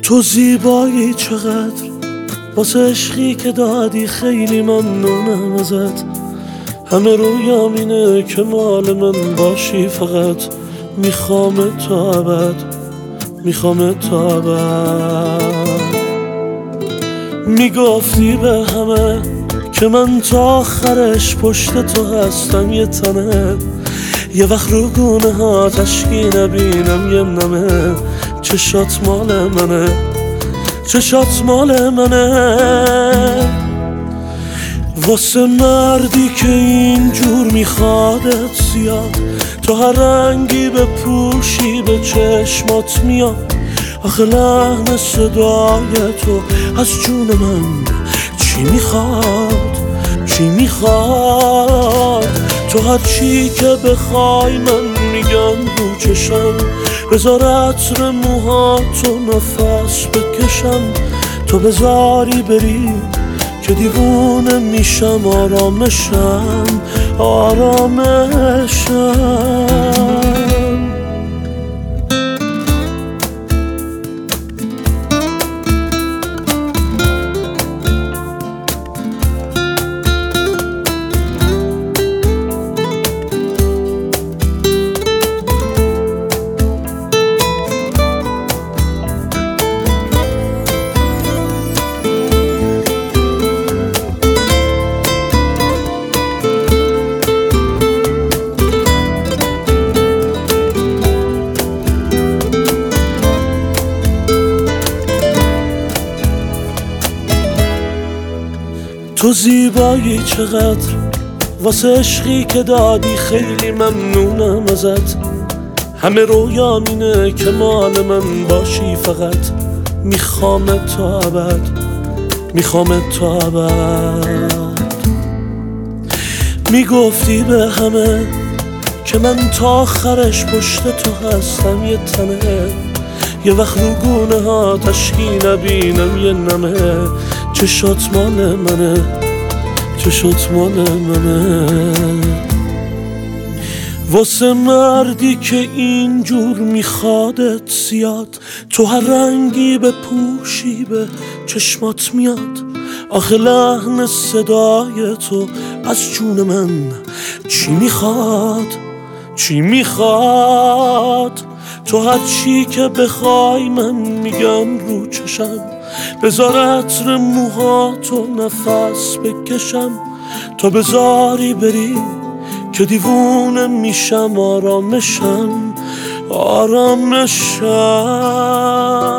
تو زیبایی چقدر، واسه عشقی که دادی خیلی ممنونم ازت. همه رویام اینه که مال من باشی، فقط میخوام تا ابد، میخوام تا ابد. میگفتی به همه که من تا آخرش پشت تو هستم یه تنه، یه وقت رو گونه ها تشکی نبینم یه نمه. چشات مال منه، چشات مال منه. واسه مردی که اینجور میخوادت زیاد، تو هر رنگی بپوشی به چشمات میاد. آخه لحن صدای تو از جون من چی میخواد، چی میخواد؟ تو هر چی که بخوای من میگم رو چشم، بذار عطر موهاتو نفس بکشم. تو بذاری بری که دیوونه میشم، آرامشم، آرامشم. تو زیبایی چقدر، واسه عشقی که دادی خیلی ممنونم ازت. همه رویام اینه که مال من باشی، فقط میخوام تا ابد، میخوام تا ابد. میگفتی به همه که من تا آخرش پشت تو هستم یه تنه، یه وقت رو گونه ها تشکی نبینم یه نمه. چشات مال منه، چشات مال منه. واسه مردی که اینجور میخوادت زیاد، تو هر رنگی بپوشی به چشمات میاد. آخه لحن صدای تو از جون من چی میخواد، چی میخواد؟ تو هر چی که بخوای من میگم رو چشم، بذار عطر موهاتو نفس بکشم. تو بذاری بری که دیوونه میشم، آرامشم، آرامشم.